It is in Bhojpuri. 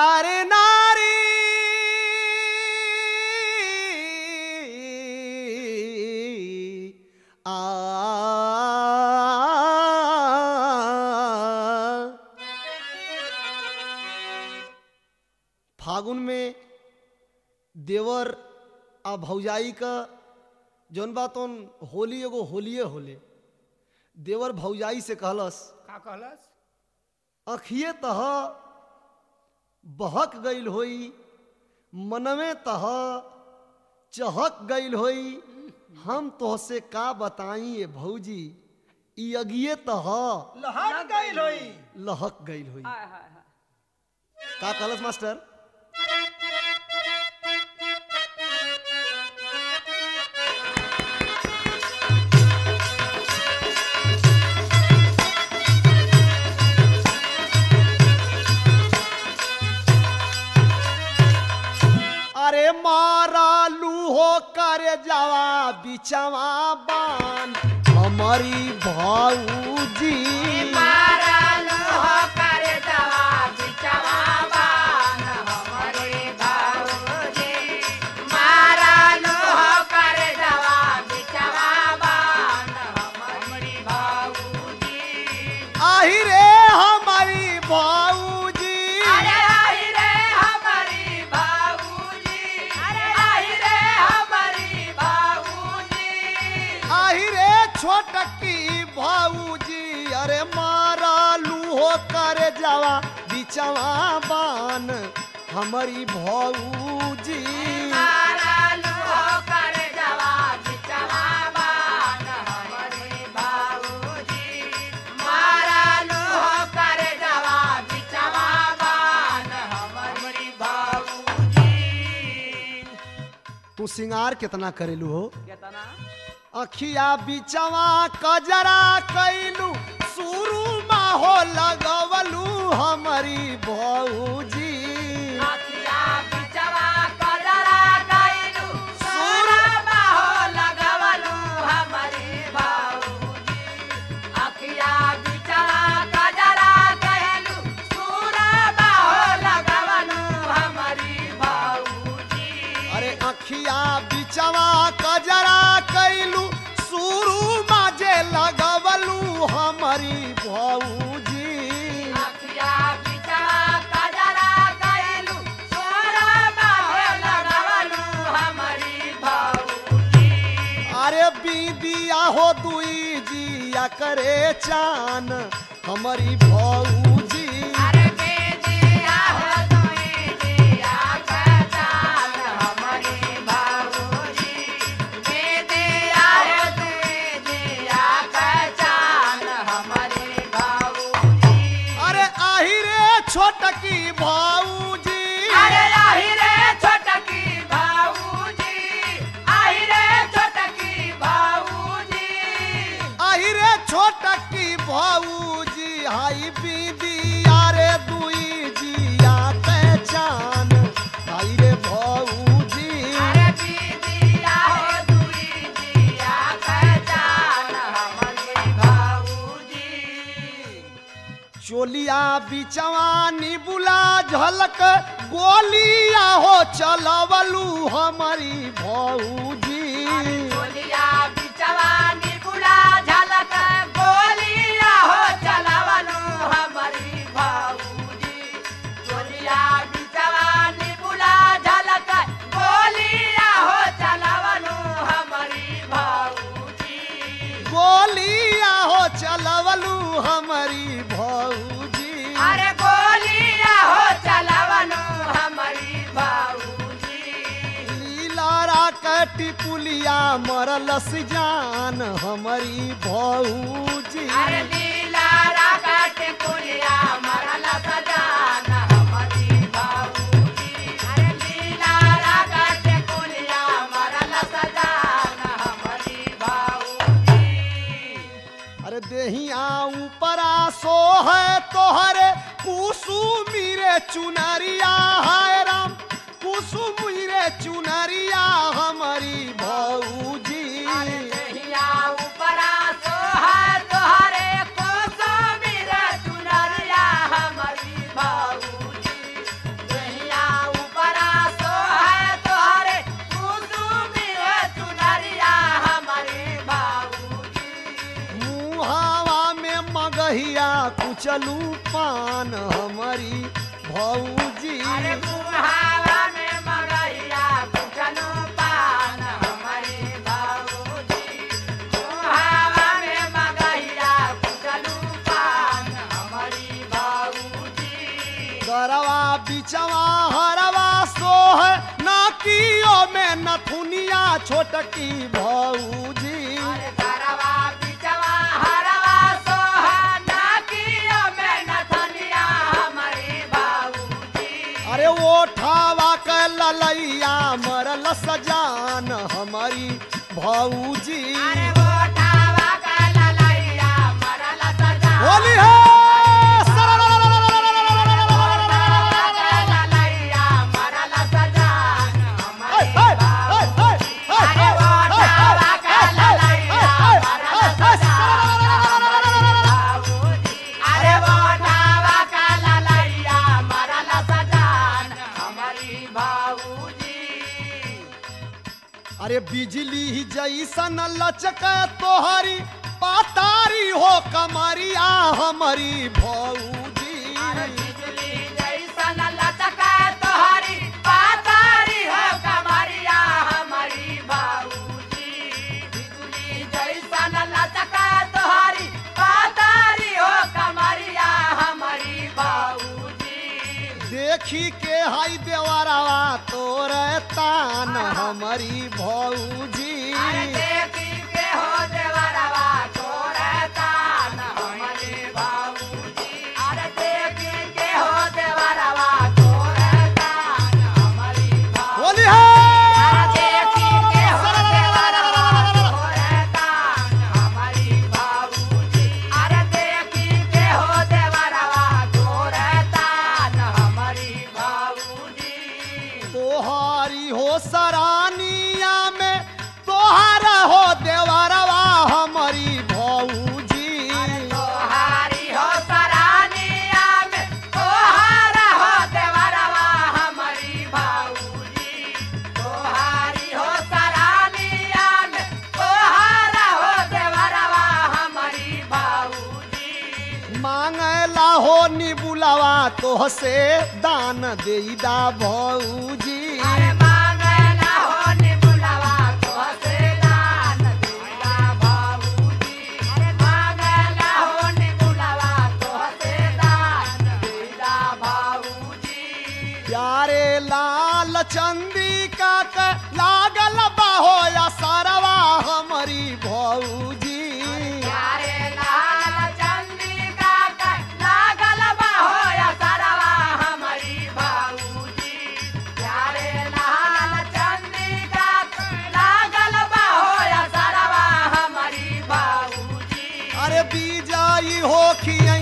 अरे नारी फागुन में देवर आ भौजाई का जौन बात होली एगो होलिये होले। देवर भौजाई से कहलस का कहलस? अखिए तह बहक गईल होई, मनमे तह चहक गईल होई, हम तोहसे का बताई ये भौजी, ई अगिए तह लहक गईल होई। लहक गईल होई। हाय हाय हाय। का कहलस मास्टर? अरे मारा लूहो करे जावा बिचवा बान हमारी भाऊजी, मारा लोहा करे जावा बिचवा बान हमारे भाऊजी, मारा लोहा करे जावा बिचवा बान हमारी भाऊजी। आही रे हमारी भाऊजी, अरे आई रे हमारी भाऊजी, अरे आई रे हमारी भाऊजी। आही रे छोटकी भाऊजी, अरे मारा लूहो करे जावा बिचवा बान हमारी भाऊजी। मारा लोहा करे जावा बिचवा बान हमारे भाऊजी, मारा लोहा करे जावा बिचवा बान हमारे भाऊजी। तू सिंगार कितना करेलू हो? केतना? अखिया बिचवा कजरा कैलू, शुरू हो लगवलू हमारी भौजी। अखिया बिचवा कजरा गइलू, सोना हो लगवलू हमारे भाऊजी। अखिया बिचवा कजरा गइलू, सोना हो लगवलू हमारी भाऊजी। अरे अखिया बिचवा कजरा कैलू, शुरू माजे लगवलू हमारी भौजी। अखिया बिचवा कजरा गइलू, सोना हो लगवलू हमारी भाऊजी। अरे बीदिया हो दुई जिया करे चान हमारी भौजी। अरे बेदिया हो दुई जिया पहचान हमारी भाऊजी, बेदिया हो दुई जिया पहचान हमारी भाऊजी। अरे आही रे छोटकी भाऊजी, अरे आई रे छोटकी भाऊजी, आई रे छोटकी भाऊजी। आही रे छोटकी भाऊजी, हाई बीदिया रे दुई जिया पहचान हाई रे भाऊजी। अरे बीदिया हो दुई जिया पहचान हमारी भाऊजी। चोलिया बिचवा निबुला झलक, गोलिया हो चलवलू हमारी भौजी। गोलिया बिचवा निबुला झलक, गोलिया हो चलवलू हमारी भाऊजी। गोलिया बिचवा निबुला झलक, गोलिया हो चलवलू हमारी भाऊजी। गोलिया हो चलवलू हमारी भौजी। अरे गोलिया हो चलवलू हमारी भाऊजी। लीलारा कटी पुलिया मरलस जान हमारी भौजी। अरे लीला राकट पुलिया मरल सजान हमारी भाऊजी। अरे लीला राकट पुलिया मरल सजान हमारी भाऊजी। अरे देहिया ऊपरा सो है तोहरे कुसुमी रे चुनरिया, हाय राम कुसुमी रे चुनरिया हमारी भौजी। अरे देहिया ऊपरा सोहा तोहरे कोसो मेरा चुनरिया हमारी भाऊजी। मगहिया कुचलू पान हमारी भौजी। अरे मुहावा में मगहिया कुचलू पान हमारी भौजी। मुहावा में मगहिया कुचलू पान हमारी भौजी। गरवा बिचवा हरवा सोह नाकियों में नथुनिया छोटकी भौजी। अरे गरवा बिचवा हरवा सोहा नाकियों में नथुनिया हमारी भौजी। अरे वो ठावा के ललैया मरल सजान हमारी भौजी। अरे वो ठावा का ललैया मरल सजा। होली है ललैया मरल सजान हमारी भौजी। अरे वो ठावा का ललैया मरल सजान हमारी भौजी। अरे वो ठावा का ललैया मरल सजान हमारी भौजी। अरे बिजली जैसन लचक तोहरी पातारी हो कमरिया हमारी भौजी। अरे बिजली जैसन लचका तोहरी पातारी हो कमरिया हमारी भौजी। बिजली जैसन लचका तोहरी पातारी हो कमरिया हमारी भौजी। देखी के हाई देवरवा तोरे तान हमारी भौजी। अरे देखी के हो देवरवा तोरे तान हमारी भौजी। अरे देखी के हो देवरवा तोरे तान हमारी भौजी। होली है अरे देखी के हो देवरवा तोरे तान हमारी भौजी। अरे देखी के हो देवरवा तोरे तान हमारी भौजी। तोहारी हो सरानिया में तोहारा हो देवरवा हमारी भौजी। तोहारी हो सरानिया में तोहारा हो देवरवा हमारी भौजी। तोहारी हो सरानिया में तोहारा हो देवरवा हमारी भौजी। मांगला हो निबुलावा तोहसे दान देईदा भौजी। अरे मांगला हो निबुलावा तोहसे दान देईदा भौजी। अरे मांगला हो निबुलावा तोहसे दान देईदा भौजी। प्यारे लाल चंदिका के लागल बाहो या सरवा हमारी भौजी। प्यारे लाल चंदिका का लागल बाहो या सरवा हमारी भौजी। प्यारे लाल चंदिका का लागल बाहो या सरवा हमारी भौजी। अरे बीजाई हो खिया